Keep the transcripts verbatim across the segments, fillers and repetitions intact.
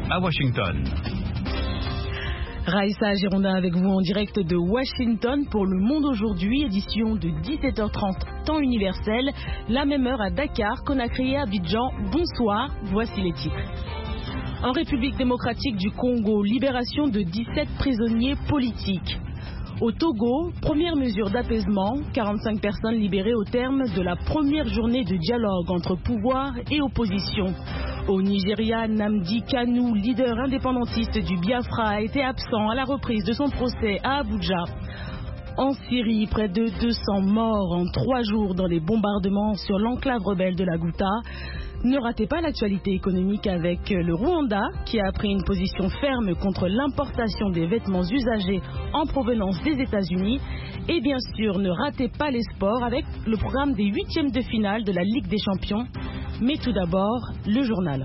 à Washington. Raïssa Gironda avec vous en direct de Washington pour Le Monde Aujourd'hui, édition de dix-sept heures trente, temps universel, la même heure à Dakar, Conakry et Abidjan. Bonsoir, voici les titres. En République démocratique du Congo, libération de dix-sept prisonniers politiques. Au Togo, première mesure d'apaisement, quarante-cinq personnes libérées au terme de la première journée de dialogue entre pouvoir et opposition. Au Nigeria, Nnamdi Kanu, leader indépendantiste du Biafra, a été absent à la reprise de son procès à Abuja. En Syrie, près de deux cents morts en trois jours dans les bombardements sur l'enclave rebelle de la Ghouta. Ne ratez pas l'actualité économique avec le Rwanda qui a pris une position ferme contre l'importation des vêtements usagés en provenance des États-Unis. Et bien sûr, ne ratez pas les sports avec le programme des huitièmes de finale de la Ligue des Champions. Mais tout d'abord, le journal.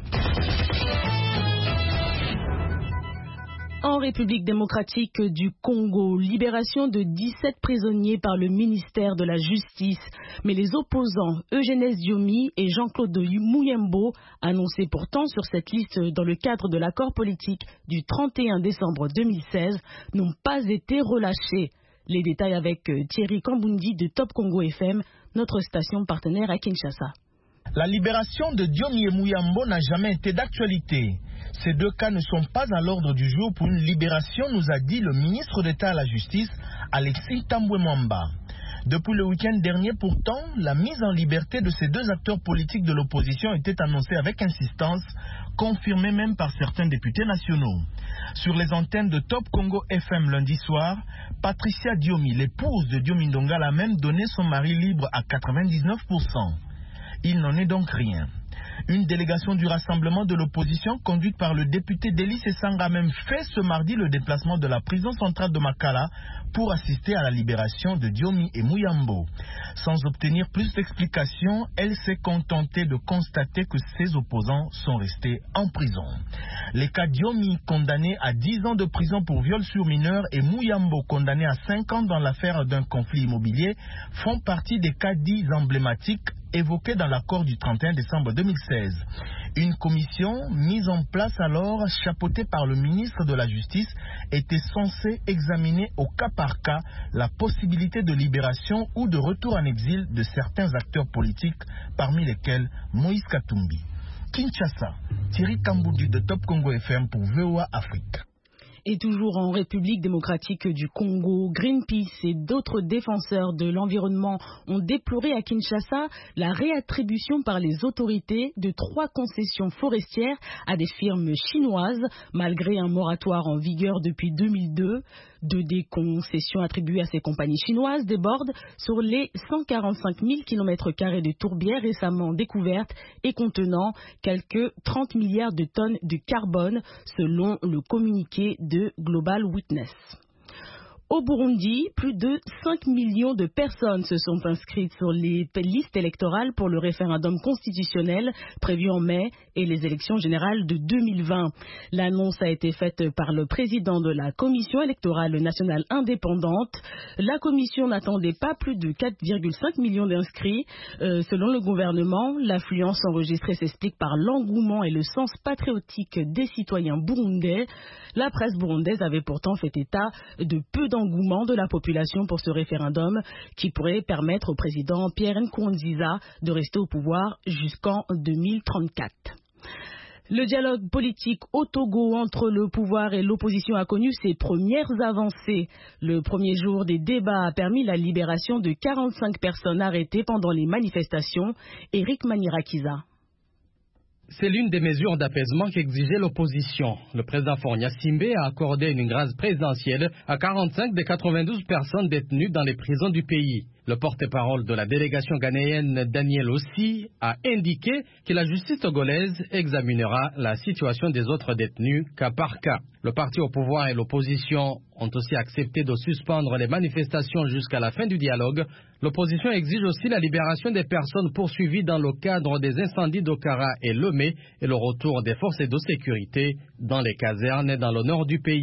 En République démocratique du Congo, libération de dix-sept prisonniers par le ministère de la Justice. Mais les opposants Eugénès Diomi et Jean-Claude Mouyembo, annoncés pourtant sur cette liste dans le cadre de l'accord politique du trente et un décembre deux mille seize, n'ont pas été relâchés. Les détails avec Thierry Kambundi de Top Congo F M, notre station partenaire à Kinshasa. La libération de Diomi et Mouyembo n'a jamais été d'actualité. Ces deux cas ne sont pas à l'ordre du jour pour une libération, nous a dit le ministre d'État à la Justice, Alexis Tambwe Mwamba. Depuis le week-end dernier, pourtant, la mise en liberté de ces deux acteurs politiques de l'opposition était annoncée avec insistance, confirmée même par certains députés nationaux. Sur les antennes de Top Congo F M lundi soir, Patricia Diomi, l'épouse de Diomi Ndongala, a même donné son mari libre à quatre-vingt-dix-neuf pour cent. Il n'en est donc rien. Une délégation du rassemblement de l'opposition conduite par le député Délice Sanga a même fait ce mardi le déplacement de la prison centrale de Makala pour assister à la libération de Diomi et Mouyembo. Sans obtenir plus d'explications, elle s'est contentée de constater que ses opposants sont restés en prison. Les cas Diomi condamné à dix ans de prison pour viol sur mineur et Mouyembo condamné à cinq ans dans l'affaire d'un conflit immobilier font partie des cas dits emblématiques évoqués dans l'accord du trente et un décembre deux mille seize. Une commission mise en place alors, chapeautée par le ministre de la Justice, était censée examiner au cas par cas la possibilité de libération ou de retour en exil de certains acteurs politiques, parmi lesquels Moïse Katumbi. Kinshasa, Thierry Kambundi de Top Congo F M pour V O A Afrique. Et toujours en République démocratique du Congo, Greenpeace et d'autres défenseurs de l'environnement ont déploré à Kinshasa la réattribution par les autorités de trois concessions forestières à des firmes chinoises, malgré un moratoire en vigueur depuis deux mille deux. Deux des concessions attribuées à ces compagnies chinoises débordent sur les cent quarante-cinq mille kilomètres carrés de tourbières récemment découvertes et contenant quelques trente milliards de tonnes de carbone, selon le communiqué de Global Witness. Au Burundi, plus de cinq millions de personnes se sont inscrites sur les listes électorales pour le référendum constitutionnel prévu en mai et les élections générales de deux mille vingt. L'annonce a été faite par le président de la Commission électorale nationale indépendante. La commission n'attendait pas plus de quatre virgule cinq millions d'inscrits. Euh, selon le gouvernement, l'affluence enregistrée s'explique par l'engouement et le sens patriotique des citoyens burundais. La presse burundaise avait pourtant fait état de peu d'engouement de la population pour ce référendum qui pourrait permettre au président Pierre Nkurunziza de rester au pouvoir jusqu'en deux mille trente-quatre. Le dialogue politique au Togo entre le pouvoir et l'opposition a connu ses premières avancées. Le premier jour des débats a permis la libération de quarante-cinq personnes arrêtées pendant les manifestations. Eric Manirakiza. C'est l'une des mesures d'apaisement qu'exigeait l'opposition. Le président Fornia Simbe a accordé une grâce présidentielle à quarante-cinq des quatre-vingt-douze personnes détenues dans les prisons du pays. Le porte-parole de la délégation ghanéenne, Daniel Ossi, a indiqué que la justice togolaise examinera la situation des autres détenus cas par cas. Le parti au pouvoir et l'opposition ont aussi accepté de suspendre les manifestations jusqu'à la fin du dialogue. L'opposition exige aussi la libération des personnes poursuivies dans le cadre des incendies d'Okara et Lomé et le retour des forces de sécurité dans les casernes dans le nord du pays.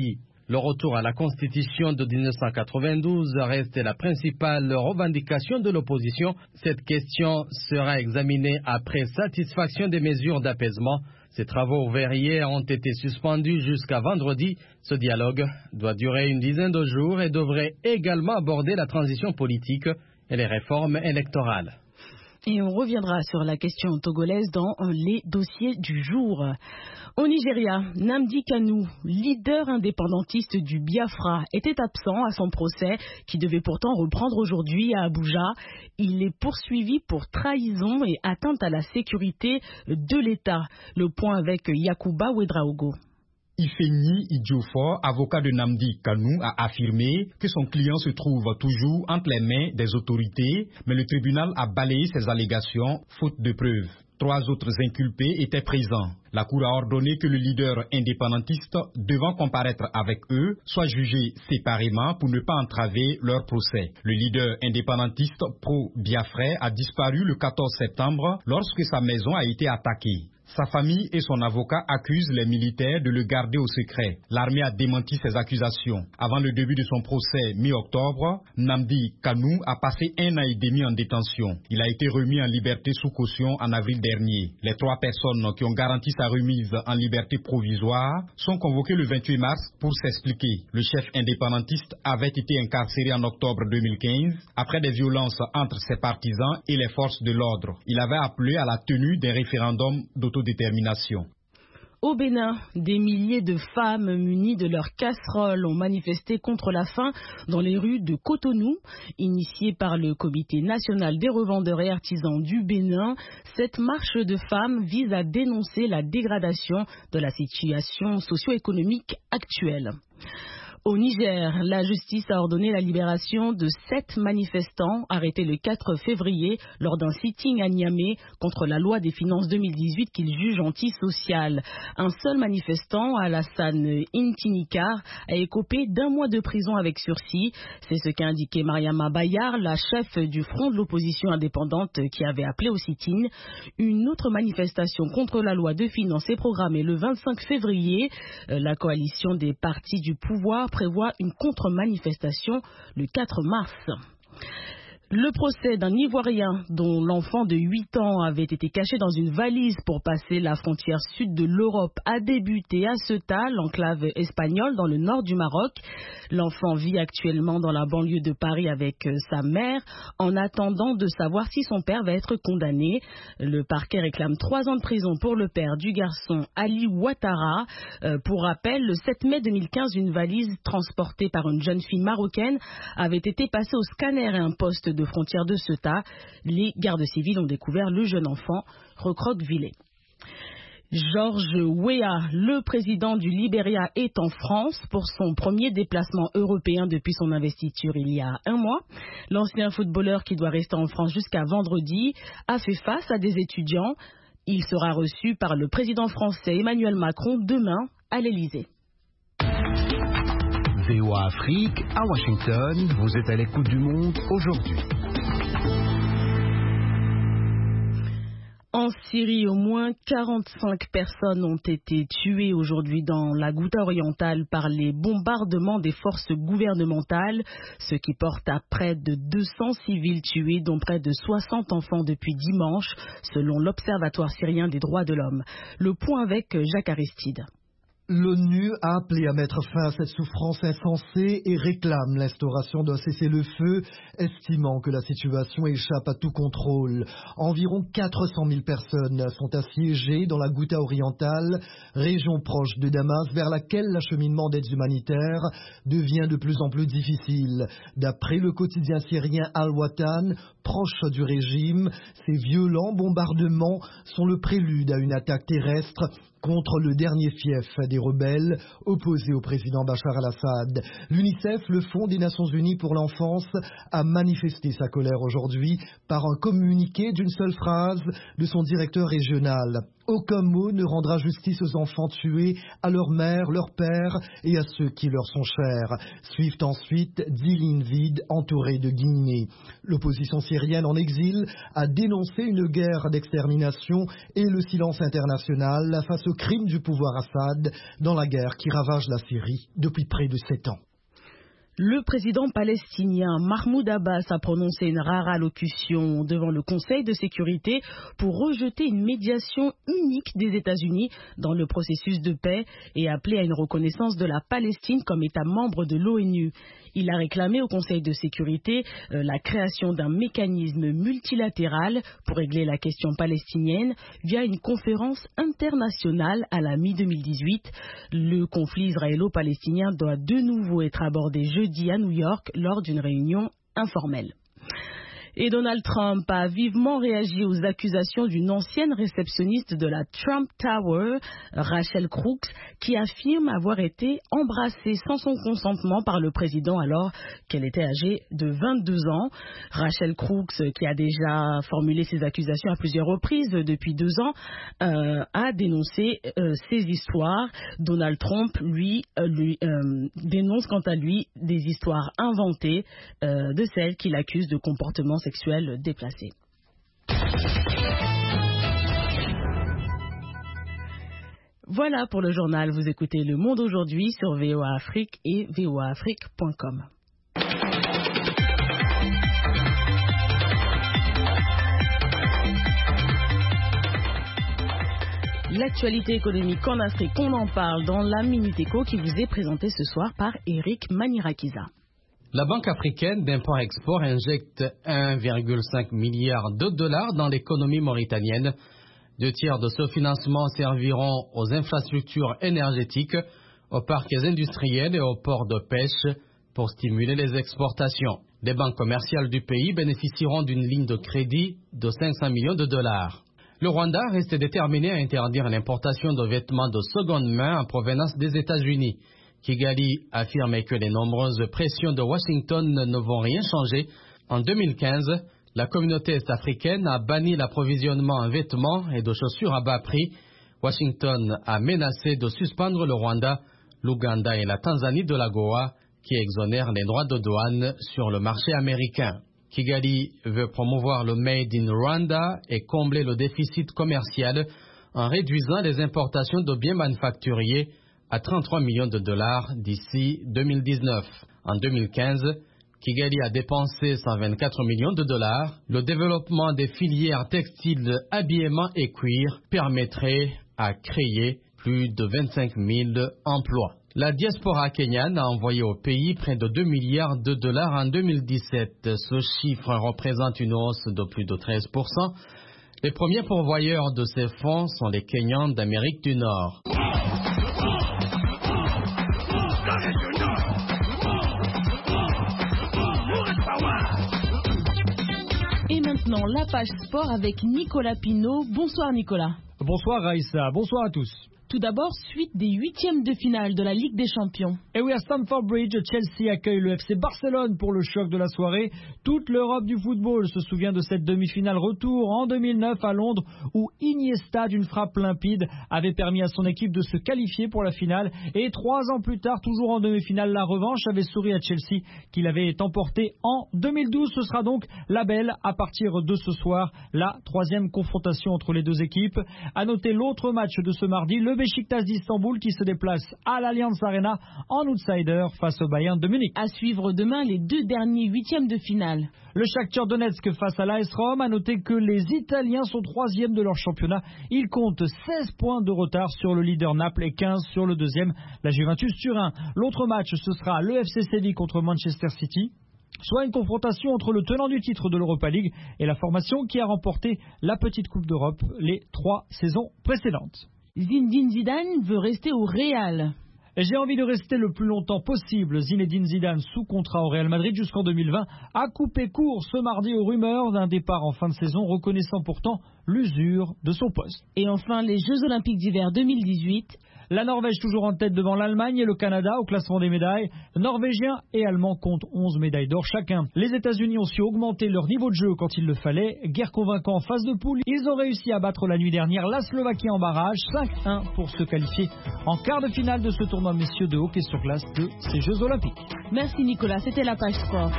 Le retour à la Constitution de mille neuf cent quatre-vingt-douze reste la principale revendication de l'opposition. Cette question sera examinée après satisfaction des mesures d'apaisement. Ces travaux verriers ont été suspendus jusqu'à vendredi. Ce dialogue doit durer une dizaine de jours et devrait également aborder la transition politique et les réformes électorales. Et on reviendra sur la question togolaise dans les dossiers du jour. Au Nigeria, Nnamdi Kanu, leader indépendantiste du Biafra, était absent à son procès qui devait pourtant reprendre aujourd'hui à Abuja. Il est poursuivi pour trahison et atteinte à la sécurité de l'État. Le point avec Yakuba Ouedraogo. Ifeni Idjofor, avocat de Nnamdi Kanu, a affirmé que son client se trouve toujours entre les mains des autorités, mais le tribunal a balayé ces allégations faute de preuves. Trois autres inculpés étaient présents. La Cour a ordonné que le leader indépendantiste, devant comparaître avec eux, soit jugé séparément pour ne pas entraver leur procès. Le leader indépendantiste pro-Biafrais a disparu le quatorze septembre lorsque sa maison a été attaquée. Sa famille et son avocat accusent les militaires de le garder au secret. L'armée a démenti ces accusations. Avant le début de son procès mi-octobre, Nnamdi Kanu a passé un an et demi en détention. Il a été remis en liberté sous caution en avril dernier. Les trois personnes qui ont garanti sa remise en liberté provisoire sont convoquées le vingt-huit mars pour s'expliquer. Le chef indépendantiste avait été incarcéré en octobre deux mille quinze après des violences entre ses partisans et les forces de l'ordre. Il avait appelé à la tenue d'un référendum d'autodétermination. Au Bénin, des milliers de femmes munies de leurs casseroles ont manifesté contre la faim dans les rues de Cotonou. Initiée par le Comité national des revendeurs et artisans du Bénin, cette marche de femmes vise à dénoncer la dégradation de la situation socio-économique actuelle. Au Niger, la justice a ordonné la libération de sept manifestants arrêtés le quatre février lors d'un sitting à Niamey contre la loi des finances deux mille dix-huit qu'ils jugent antisociale. Un seul manifestant, Alassane Intinikar, a écopé d'un mois de prison avec sursis. C'est ce qu'a indiqué Mariama Bayar, la chef du front de l'opposition indépendante qui avait appelé au sitting. Une autre manifestation contre la loi de finances est programmée le vingt-cinq février. La coalition des partis du pouvoir prévoit une contre-manifestation le quatre mars. Le procès d'un Ivoirien dont l'enfant de huit ans avait été caché dans une valise pour passer la frontière sud de l'Europe a débuté à Ceuta, l'enclave espagnole dans le nord du Maroc. L'enfant vit actuellement dans la banlieue de Paris avec sa mère en attendant de savoir si son père va être condamné. Le parquet réclame trois ans de prison pour le père du garçon, Ali Ouattara. Euh, pour rappel, le sept mai deux mille quinze, une valise transportée par une jeune fille marocaine avait été passée au scanner et un poste de de frontière de Ceuta. Les gardes civils ont découvert le jeune enfant recroquevillé. George Weah, le président du Libéria, est en France pour son premier déplacement européen depuis son investiture il y a un mois. L'ancien footballeur, qui doit rester en France jusqu'à vendredi, a fait face à des étudiants. Il sera reçu par le président français Emmanuel Macron demain à l'Élysée. V O A Afrique, à Washington, vous êtes à l'écoute du monde aujourd'hui. En Syrie, au moins quarante-cinq personnes ont été tuées aujourd'hui dans la Ghouta orientale par les bombardements des forces gouvernementales, ce qui porte à près de deux cents civils tués, dont près de soixante enfants depuis dimanche, selon l'Observatoire syrien des droits de l'homme. Le point avec Jacques Aristide. L'ONU a appelé à mettre fin à cette souffrance insensée et réclame l'instauration d'un cessez-le-feu, estimant que la situation échappe à tout contrôle. Environ quatre cent mille personnes sont assiégées dans la Ghouta orientale, région proche de Damas, vers laquelle l'acheminement d'aides humanitaires devient de plus en plus difficile. D'après le quotidien syrien Al-Watan, proche du régime, ces violents bombardements sont le prélude à une attaque terrestre contre le dernier fief des rebelles opposés au président Bachar al-Assad. L'UNICEF, le Fonds des Nations Unies pour l'enfance, a manifesté sa colère aujourd'hui par un communiqué d'une seule phrase de son directeur régional. Aucun mot ne rendra justice aux enfants tués, à leur mère, leur père et à ceux qui leur sont chers. Suivent ensuite dix lignes vides entourées de guillemets. L'opposition syrienne en exil a dénoncé une guerre d'extermination et le silence international face aux crimes du pouvoir Assad dans la guerre qui ravage la Syrie depuis près de sept ans. Le président palestinien Mahmoud Abbas a prononcé une rare allocution devant le Conseil de sécurité pour rejeter une médiation unique des États-Unis dans le processus de paix et appeler à une reconnaissance de la Palestine comme État membre de l'ONU. Il a réclamé au Conseil de sécurité euh, la création d'un mécanisme multilatéral pour régler la question palestinienne via une conférence internationale à la mi deux mille dix-huit. Le conflit israélo-palestinien doit de nouveau être abordé jeudi à New York lors d'une réunion informelle. Et Donald Trump a vivement réagi aux accusations d'une ancienne réceptionniste de la Trump Tower, Rachel Crooks, qui affirme avoir été embrassée sans son consentement par le président alors qu'elle était âgée de vingt-deux ans. Rachel Crooks, qui a déjà formulé ses accusations à plusieurs reprises depuis deux ans, euh, a dénoncé euh, ces histoires. Donald Trump, lui, euh, lui euh, dénonce quant à lui des histoires inventées euh, de celles qu'il accuse de comportements sexuels déplacés. Voilà pour le journal. Vous écoutez Le Monde aujourd'hui sur V O A Afrique et v o a afrique point com. L'actualité économique en Afrique, on en parle dans la Minute Éco qui vous est présentée ce soir par Eric Manirakiza. La Banque africaine d'import-export injecte un virgule cinq milliard de dollars dans l'économie mauritanienne. Deux tiers de ce financement serviront aux infrastructures énergétiques, aux parcs industriels et aux ports de pêche pour stimuler les exportations. Les banques commerciales du pays bénéficieront d'une ligne de crédit de cinq cents millions de dollars. Le Rwanda reste déterminé à interdire l'importation de vêtements de seconde main en provenance des États-Unis. Kigali affirme que les nombreuses pressions de Washington ne vont rien changer. En deux mille quinze, la communauté est-africaine a banni l'approvisionnement en vêtements et de chaussures à bas prix. Washington a menacé de suspendre le Rwanda, l'Ouganda et la Tanzanie de l'AGOA, qui exonèrent les droits de douane sur le marché américain. Kigali veut promouvoir le Made in Rwanda et combler le déficit commercial en réduisant les importations de biens manufacturiers à trente-trois millions de dollars d'ici deux mille dix-neuf. En deux mille quinze, Kigali a dépensé cent vingt-quatre millions de dollars. Le développement des filières textiles, habillement et cuir permettrait à créer plus de vingt-cinq mille emplois. La diaspora kenyane a envoyé au pays près de deux milliards de dollars en deux mille dix-sept. Ce chiffre représente une hausse de plus de treize pour cent. Les premiers pourvoyeurs de ces fonds sont les Kenyans d'Amérique du Nord. Et maintenant, la page sport avec Nicolas Pinault. Bonsoir Nicolas. Bonsoir Raïssa, bonsoir à tous. Tout d'abord, suite des huitièmes de finale de la Ligue des Champions. Et oui, à Stamford Bridge, Chelsea accueille le F C Barcelone pour le choc de la soirée. Toute l'Europe du football se souvient de cette demi-finale retour en deux mille neuf à Londres où Iniesta, d'une frappe limpide, avait permis à son équipe de se qualifier pour la finale. Et trois ans plus tard, toujours en demi-finale, la revanche avait souri à Chelsea qui l'avait emporté en deux mille douze. Ce sera donc la belle à partir de ce soir, la troisième confrontation entre les deux équipes. À noter l'autre match de ce mardi, le Beşiktaş d'Istanbul qui se déplace à l'Allianz Arena en outsider face au Bayern de Munich. À suivre demain les deux derniers huitièmes de finale. Le Shakhtar Donetsk face à l'A S Rome. A noter que les Italiens sont troisièmes de leur championnat. Ils comptent seize points de retard sur le leader Naples et quinze sur le deuxième, la Juventus Turin. L'autre match, ce sera le F C Séville contre Manchester City. Soit une confrontation entre le tenant du titre de l'Europa League et la formation qui a remporté la petite Coupe d'Europe les trois saisons précédentes. Zinedine Zidane veut rester au Real. J'ai envie de rester le plus longtemps possible. Zinedine Zidane, sous contrat au Real Madrid jusqu'en deux mille vingt, a coupé court ce mardi aux rumeurs d'un départ en fin de saison, reconnaissant pourtant l'usure de son poste. Et enfin, les Jeux Olympiques d'hiver deux mille dix-huit. La Norvège toujours en tête devant l'Allemagne et le Canada au classement des médailles. Norvégiens et Allemands comptent onze médailles d'or chacun. Les États-Unis ont su augmenter leur niveau de jeu quand il le fallait. Guère convaincant en phase de poule, ils ont réussi à battre la nuit dernière la Slovaquie en barrage, cinq un pour se qualifier en quart de finale de ce tournoi messieurs de hockey sur glace de ces Jeux Olympiques. Merci Nicolas, c'était la page sport.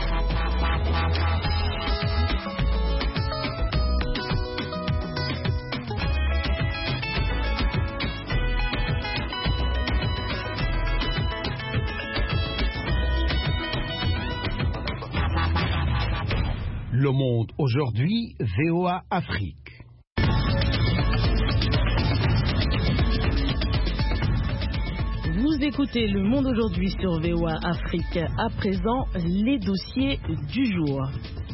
Le Monde aujourd'hui, V O A Afrique. Vous écoutez Le Monde aujourd'hui sur V O A Afrique. À présent, les dossiers du jour.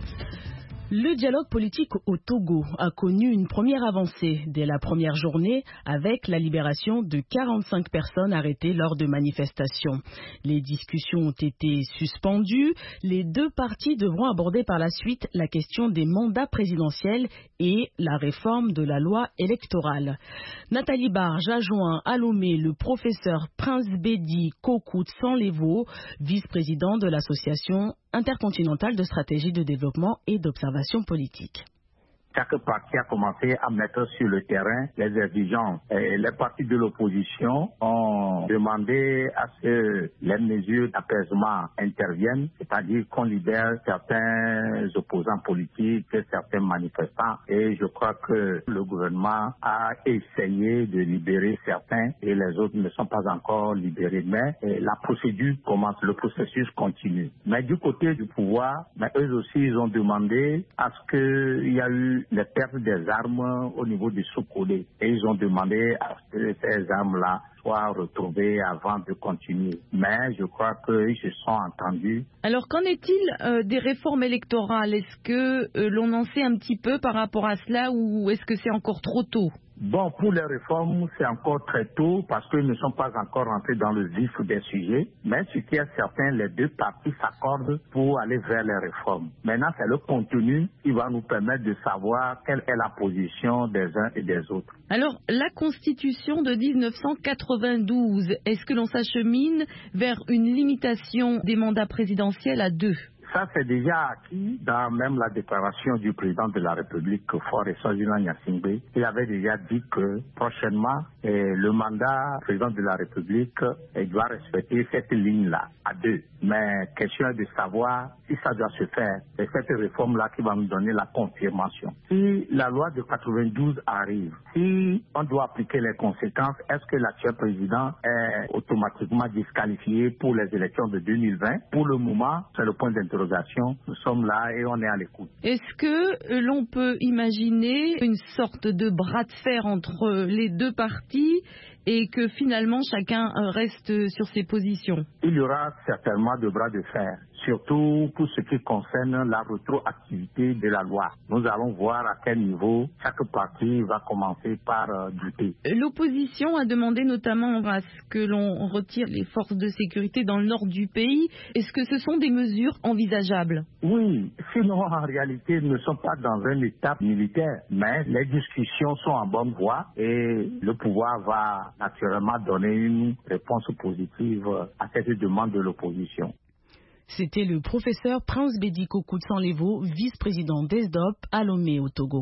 Le dialogue politique au Togo a connu une première avancée dès la première journée avec la libération de quarante-cinq personnes arrêtées lors de manifestations. Les discussions ont été suspendues. Les deux parties devront aborder par la suite la question des mandats présidentiels et la réforme de la loi électorale. Nathalie Barge a joint à Lomé le professeur Prince Bedi Kokou Tsanlevo, vice-président de l'association intercontinentale de stratégie de développement et d'observation politique. Chaque parti a commencé à mettre sur le terrain les exigences. Et les partis de l'opposition ont demandé à ce que les mesures d'apaisement interviennent, c'est-à-dire qu'on libère certains opposants politiques, certains manifestants. Et je crois que le gouvernement a essayé de libérer certains et les autres ne sont pas encore libérés. Mais la procédure commence, le processus continue. Mais du côté du pouvoir, mais eux aussi, ils ont demandé à ce qu'il y a eu les pertes des armes au niveau du Sokolé. Et ils ont demandé à ce que ces armes-là soient retrouvées avant de continuer. Mais je crois qu'ils se sont entendus. Alors qu'en est-il euh, des réformes électorales? Est-ce que euh, l'on en sait un petit peu par rapport à cela ou est-ce que c'est encore trop tôt? Bon, pour les réformes, c'est encore très tôt parce qu'ils ne sont pas encore rentrés dans le vif des sujets. Mais ce qui est certain, les deux parties s'accordent pour aller vers les réformes. Maintenant, c'est le contenu qui va nous permettre de savoir quelle est la position des uns et des autres. Alors, la Constitution de mille neuf cent quatre-vingt-douze, est-ce que l'on s'achemine vers une limitation des mandats présidentiels à deux? Ça, c'est déjà acquis dans même la déclaration du président de la République, Faure Sozina Gnassingbé. Il avait déjà dit que prochainement, eh, le mandat président de la République eh, doit respecter cette ligne-là, à deux. Mais question est de savoir si ça doit se faire. C'est cette réforme-là qui va nous donner la confirmation. Si la loi de quatre-vingt-douze arrive, si on doit appliquer les conséquences, est-ce que l'actuel président est automatiquement disqualifié pour les élections de deux mille vingt? Pour le moment, c'est le point d'interrogation. Nous sommes là et on est à l'écoute. Est-ce que l'on peut imaginer une sorte de bras de fer entre les deux parties et que finalement chacun reste sur ses positions? Il y aura certainement de bras de fer, surtout pour ce qui concerne la rétroactivité de la loi. Nous allons voir à quel niveau chaque parti va commencer par euh, douter. L'opposition a demandé notamment à ce que l'on retire les forces de sécurité dans le nord du pays. Est-ce que ce sont des mesures envisageables? Oui, sinon en réalité nous ne sommes pas dans une étape militaire, mais les discussions sont en bonne voie et le pouvoir va naturellement donner une réponse positive à cette demande de l'opposition. C'était le professeur Prince Bedi Kokou Tsanlevo, vice-président d'E S D O P à Lomé au Togo.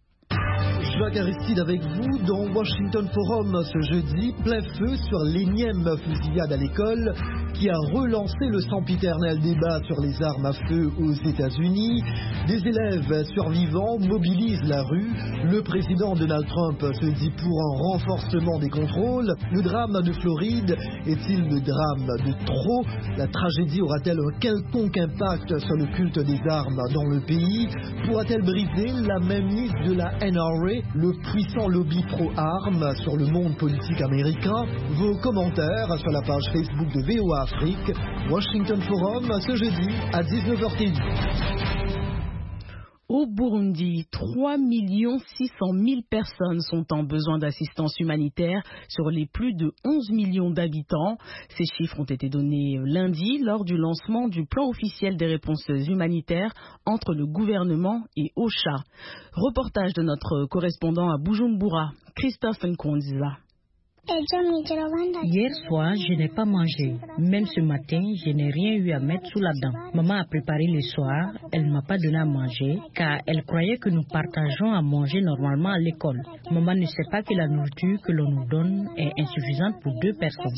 Jacques Aristide avec vous dans Washington Forum ce jeudi, plein feu sur l'énième fusillade à l'école qui a relancé le sempiternel débat sur les armes à feu aux États-Unis. Des élèves survivants mobilisent la rue. Le président Donald Trump se dit pour un renforcement des contrôles. Le drame de Floride est-il le drame de trop? La tragédie aura-t-elle un quelconque impact sur le culte des armes dans le pays? Pourra-t-elle briser la mainmise de la N R A, le puissant lobby pro-armes, sur le monde politique américain? Vos commentaires sur la page Facebook de V O A Afrique, Washington Forum, ce jeudi à dix-neuf heures T V. Au Burundi, trois millions six cent mille personnes sont en besoin d'assistance humanitaire sur les plus de onze millions d'habitants. Ces chiffres ont été donnés lundi lors du lancement du plan officiel des réponses humanitaires entre le gouvernement et OCHA. Reportage de notre correspondant à Bujumbura, Christophe Nkonziza. Hier soir, je n'ai pas mangé. Même ce matin, je n'ai rien eu à mettre sous la dent. Maman a préparé le soir, elle ne m'a pas donné à manger car elle croyait que nous partageons à manger normalement à l'école. Maman ne sait pas que la nourriture que l'on nous donne est insuffisante pour deux personnes.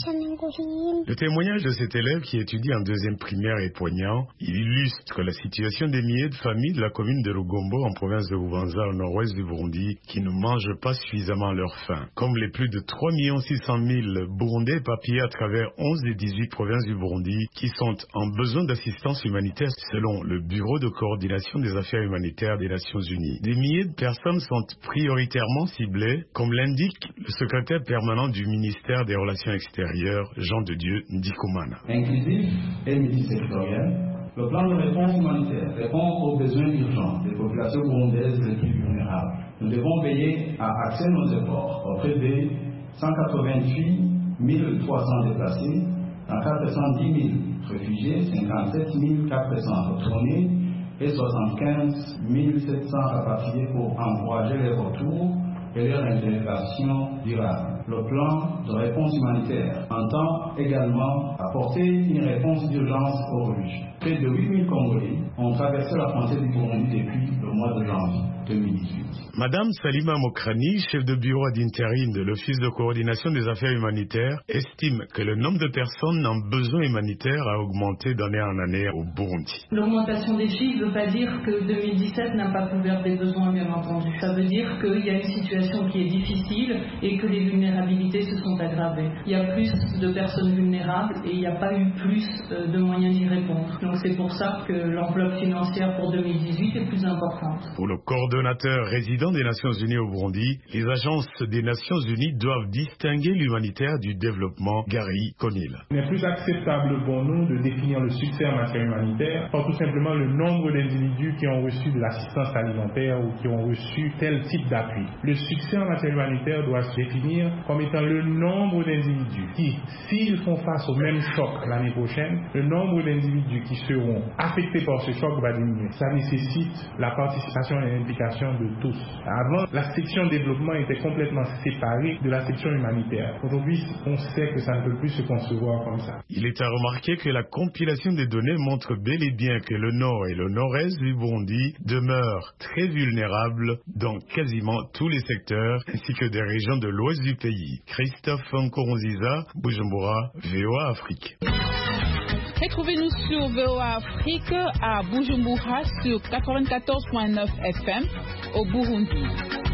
Le témoignage de cet élève qui étudie en deuxième primaire est poignant. Il illustre la situation des milliers de familles de la commune de Rugombo en province de Bubanza au nord-ouest du Burundi qui ne mangent pas suffisamment leur faim. Comme les plus de trois millions six cent mille Burundais éparpillés à travers onze des dix-huit provinces du Burundi qui sont en besoin d'assistance humanitaire selon le Bureau de coordination des affaires humanitaires des Nations Unies. Des milliers de personnes sont prioritairement ciblées, comme l'indique le secrétaire permanent du ministère des Relations extérieures, Jean de Dieu Ndikumana. Inclusif et multisectoriel, le plan de réponse humanitaire répond aux besoins urgents des populations burundaises les plus vulnérables. Nous devons veiller à axer nos efforts auprès des cent quatre-vingt-huit mille trois cents déplacés, quatre cent dix mille réfugiés, cinquante-sept mille quatre cents retournés et soixante-quinze mille sept cents rapatriés pour encourager les retours et leur intégration durable. Le plan de réponse humanitaire entend également apporter une réponse d'urgence aux refugiés. Près de huit mille Congolais ont traversé la frontière du Burundi depuis le mois de janvier deux mille dix-huit. Madame Salima Mokrani, chef de bureau d'intérim de l'Office de coordination des affaires humanitaires, estime que le nombre de personnes en besoin humanitaire a augmenté d'année en année au Burundi. L'augmentation des chiffres ne veut pas dire que deux mille dix-sept n'a pas couvert des besoins, bien entendu. Ça veut dire qu'il y a une situation qui est difficile et que les vulnérabilités se sont aggravées. Il y a plus de personnes vulnérables et il n'y a pas eu plus de moyens d'y répondre. Donc c'est pour ça que l'enveloppe financière pour deux mille dix-huit est plus importante. Pour le coordonnateur résident des Nations Unies au Burundi, les agences des Nations Unies doivent distinguer l'humanitaire du développement. Gary Conil. Il n'est plus acceptable pour nous de définir le succès en matière humanitaire par tout simplement le nombre d'individus qui ont reçu de l'assistance alimentaire ou qui ont reçu tel type d'appui. Le succès en matière humanitaire doit se définir comme étant le nombre d'individus qui, s'ils font face au même choc l'année prochaine, le nombre d'individus qui seront affectés par ce choc va diminuer. Ça nécessite la participation et l'implication de tous. Avant, la section développement était complètement séparée de la section humanitaire. Aujourd'hui, on sait que ça ne peut plus se concevoir comme ça. Il est à remarquer que la compilation des données montre bel et bien que le nord et le nord-est du Burundi demeurent très vulnérables dans quasiment tous les secteurs, ainsi que des régions de l'ouest du pays. Christophe Nkurunziza, Bujumbura, V O A Afrique. Retrouvez-nous sur V O A Afrique à Bujumbura sur quatre-vingt-quatorze virgule neuf F M au Burundi.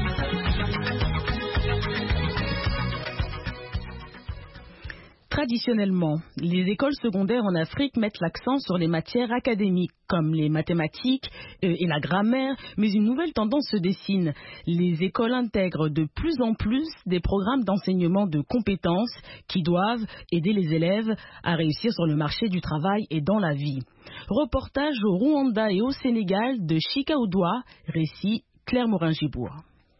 Traditionnellement, les écoles secondaires en Afrique mettent l'accent sur les matières académiques comme les mathématiques et la grammaire, mais une nouvelle tendance se dessine. Les écoles intègrent de plus en plus des programmes d'enseignement de compétences qui doivent aider les élèves à réussir sur le marché du travail et dans la vie. Reportage au Rwanda et au Sénégal de Chika Oudoua, récit Claire Morin-Gibourg.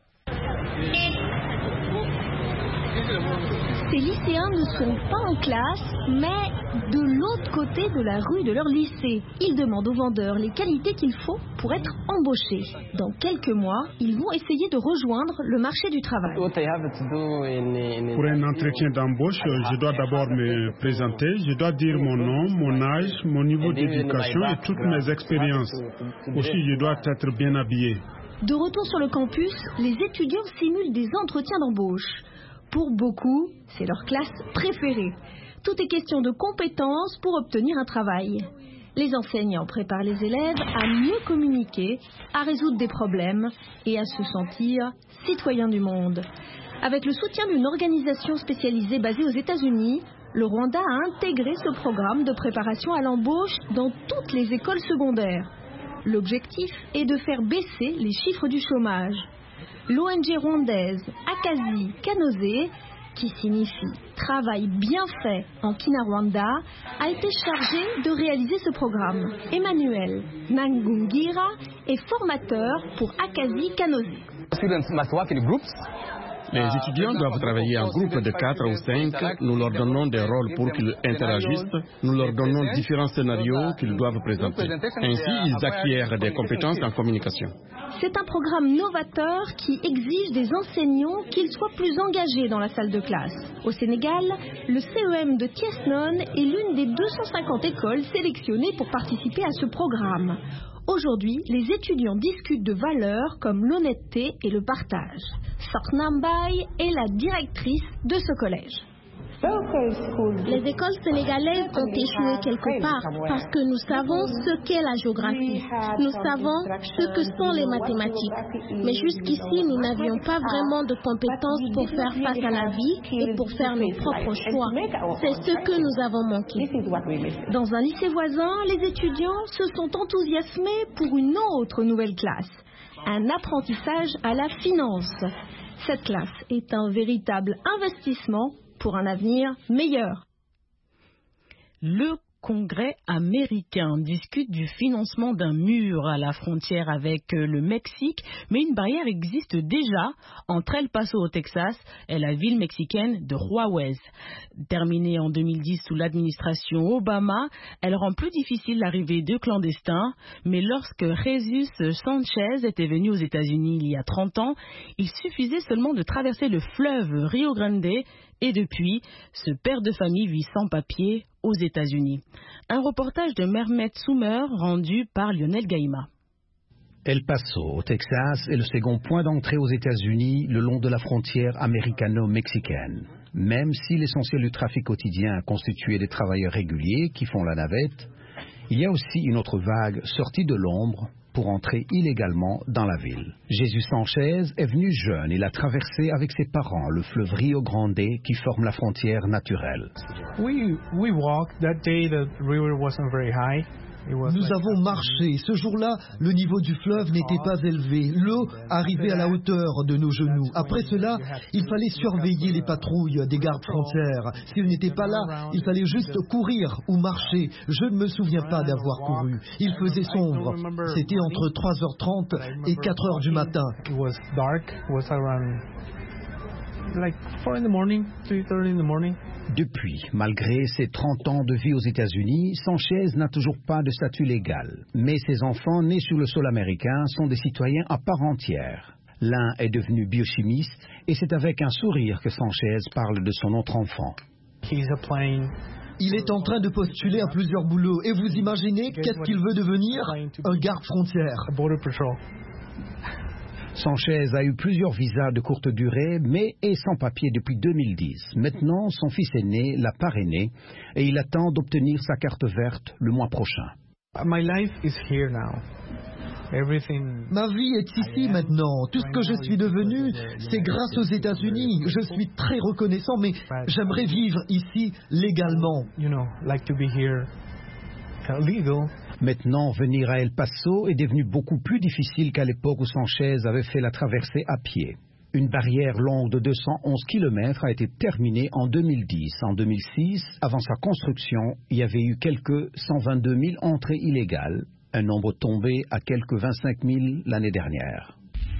Ces lycéens ne sont pas en classe, mais de l'autre côté de la rue de leur lycée. Ils demandent aux vendeurs les qualités qu'il faut pour être embauchés. Dans quelques mois, ils vont essayer de rejoindre le marché du travail. Pour un entretien d'embauche, je dois d'abord me présenter. Je dois dire mon nom, mon âge, mon niveau d'éducation et toutes mes expériences. Aussi, je dois être bien habillé. De retour sur le campus, les étudiants simulent des entretiens d'embauche. Pour beaucoup, c'est leur classe préférée. Tout est question de compétences pour obtenir un travail. Les enseignants préparent les élèves à mieux communiquer, à résoudre des problèmes et à se sentir citoyens du monde. Avec le soutien d'une organisation spécialisée basée aux États-Unis, le Rwanda a intégré ce programme de préparation à l'embauche dans toutes les écoles secondaires. L'objectif est de faire baisser les chiffres du chômage. L'O N G rwandaise Akazi Kanose, qui signifie travail bien fait en Kinyarwanda, a été chargée de réaliser ce programme. Emmanuel Nangungira est formateur pour Akazi Kanose. Les étudiants doivent travailler en groupe de quatre ou cinq. Nous leur donnons des rôles pour qu'ils interagissent. Nous leur donnons différents scénarios qu'ils doivent présenter. Ainsi, ils acquièrent des compétences en communication. C'est un programme novateur qui exige des enseignants qu'ils soient plus engagés dans la salle de classe. Au Sénégal, le C E M de Tiesnon est l'une des deux cent cinquante écoles sélectionnées pour participer à ce programme. Aujourd'hui, les étudiants discutent de valeurs comme l'honnêteté et le partage. Sornambay est la directrice de ce collège. Les écoles sénégalaises ont échoué quelque part parce que nous savons ce qu'est la géographie. Nous savons ce que sont les mathématiques. Mais jusqu'ici, nous n'avions pas vraiment de compétences pour faire face à la vie et pour faire nos propres choix. C'est ce que nous avons manqué. Dans un lycée voisin, les étudiants se sont enthousiasmés pour une autre nouvelle classe. Un apprentissage à la finance. Cette classe est un véritable investissement pour un avenir meilleur. Le Congrès américain discute du financement d'un mur à la frontière avec le Mexique, mais une barrière existe déjà entre El Paso au Texas et la ville mexicaine de Juárez. Terminée en deux mille dix sous l'administration Obama, elle rend plus difficile l'arrivée de clandestins, mais lorsque Jesus Sanchez était venu aux États-Unis il y a trente ans, il suffisait seulement de traverser le fleuve Rio Grande. Et depuis, ce père de famille vit sans papier aux États-Unis. Un reportage de Mehmet Soumer rendu par Lionel Gaïma. El Paso, au Texas, est le second point d'entrée aux États-Unis le long de la frontière américano-mexicaine. Même si l'essentiel du trafic quotidien est constitué des travailleurs réguliers qui font la navette, il y a aussi une autre vague sortie de l'ombre pour entrer illégalement dans la ville. Jesus Sanchez est venu jeune. Il a traversé avec ses parents le fleuve Rio Grande qui forme la frontière naturelle. We, we walked. That day the river wasn't very high. Nous avons marché. Ce jour-là, le niveau du fleuve n'était pas élevé. L'eau arrivait à la hauteur de nos genoux. Après cela, il fallait surveiller les patrouilles des gardes frontières. S'ils n'étaient pas là, il fallait juste courir ou marcher. Je ne me souviens pas d'avoir couru. Il faisait sombre. C'était entre trois heures trente et quatre heures du matin. Depuis, malgré ses trente ans de vie aux États-Unis, Sanchez n'a toujours pas de statut légal. Mais ses enfants nés sur le sol américain sont des citoyens à part entière. L'un est devenu biochimiste et c'est avec un sourire que Sanchez parle de son autre enfant. Il est en train de postuler à plusieurs boulots. Et vous imaginez qu'est-ce qu'il veut devenir? Un garde frontière. Sanchez a eu plusieurs visas de courte durée, mais est sans papier depuis deux mille dix. Maintenant, son fils aîné l'a parrainé et il attend d'obtenir sa carte verte le mois prochain. My life is here now. Everything... Ma vie est ici maintenant. Tout ce que je suis devenu, c'est grâce aux États-Unis. Je suis très reconnaissant, mais j'aimerais vivre ici légalement. You know, like to be here legal. Maintenant, venir à El Paso est devenu beaucoup plus difficile qu'à l'époque où Sanchez avait fait la traversée à pied. Une barrière longue de deux cent onze kilomètres a été terminée en deux mille dix. En deux mille six, avant sa construction, il y avait eu quelques cent vingt-deux mille entrées illégales, un nombre tombé à quelques vingt-cinq mille l'année dernière.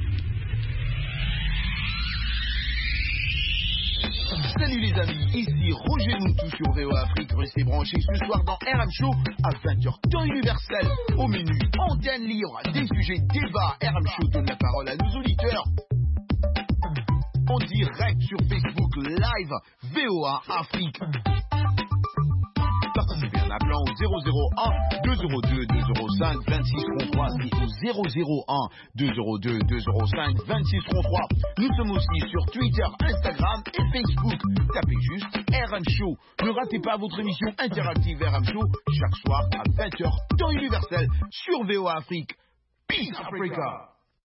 Salut les amis, ici Roger Moutou sur V O A Afrique. Restez branchés ce soir dans R M Show à vingt heures temps universel. Au menu, antenne libre, des sujets débats. R M Show donne la parole à nos auditeurs. En direct sur Facebook Live, V O A Afrique. Participez en appelant au zéro zéro un deux zéro deux deux zéro cinq vingt-six trente-trois et au zéro zéro un deux zéro deux deux zéro cinq vingt-six trente-trois. Nous sommes aussi sur Twitter, Instagram et Facebook. Tapez juste R M Show. Ne ratez pas votre émission interactive R M Show chaque soir à vingt heures temps universel sur V O A Afrique. Peace Africa.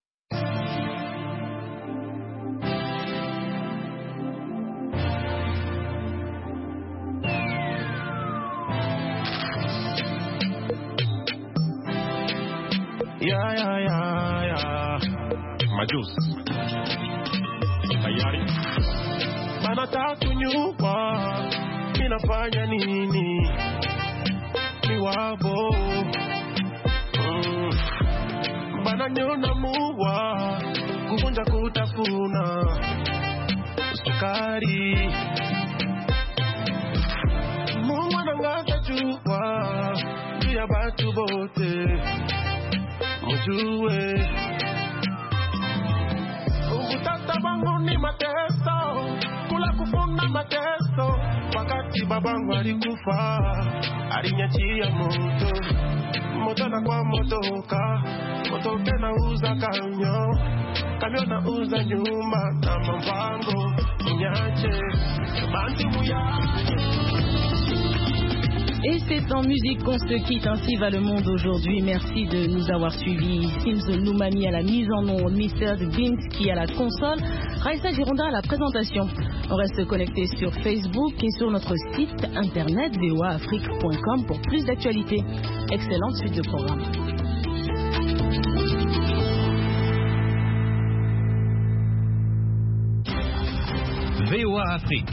Yeah, yeah, yeah, yeah. Majus. Tayari. Bana tatu nyumba. Ninafanya nini? Ni wabo. Mm. Bana nyona muwa. Kuvunja kutafuna. Kari Mungu nangata chukwa Tuya batu bote Mujue Ungutata bangu ni mateso Kula kufuna mateso Wakati babangu alikufa Alinyachia moto Moto na kwa motoka Motoke na uza kanyo Kamyo na uza nyumba Na mpango Mnyache Bantu muyache. Et c'est en musique qu'on se quitte. Ainsi va le monde aujourd'hui. Merci de nous avoir suivis. Sims Noumani à la mise en onde, mister Dubinski à la console, Raissa Gironda à la présentation. On reste connecté sur Facebook et sur notre site internet v o a afrique point com pour plus d'actualités. Excellente suite de programme. V O A Afrique.